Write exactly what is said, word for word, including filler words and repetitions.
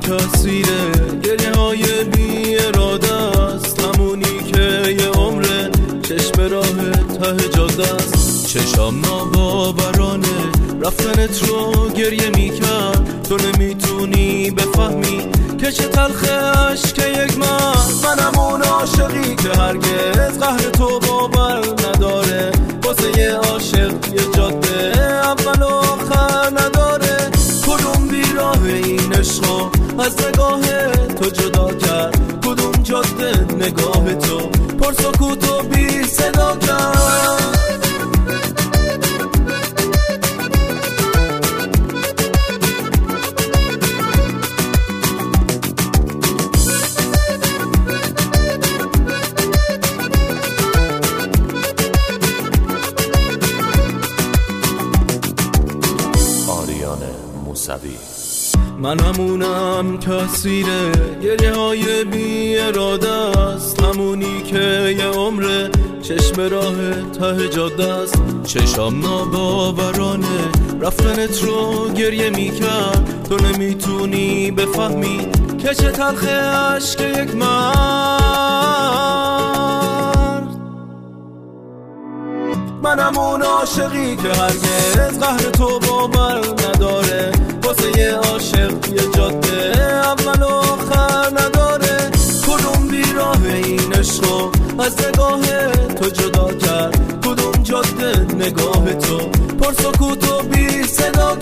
کسیره، گریه های بی اراده است، همونی که یه عمره چشم راه ته جاده است. چشم ناباورانه رفتنت رو گریه میکرد، تو نمیتونی بفهمی که چه تلخه عشق یک من. منم اون عاشقی که هرگز قهر تو باور نداره، واسه یه عاشق یه جاده اول و آخر نداره. کدوم بیراه این عشقو از نگاه تو جدا کرد، کدوم جاده نگاه تو پر سکوت و بی صدا کرد. من همونم کسیره، گریه های بی اراده است، همونی که یه عمره چشم راه ته جاده است. چشم ناباورانه رفتنت رو گریه میکرد، تو نمیتونی بفهمی که چه تلخه عشق یک مرد. منم اون عاشقی که هرگز قهر تو باور نداره، واسه یه عاشق یه جاده اول و آخر نداره. کدوم بیراه این عشقو از نگاه تو جدا کرد، کدوم جاده نگاه تو پر سکوت و بی صدا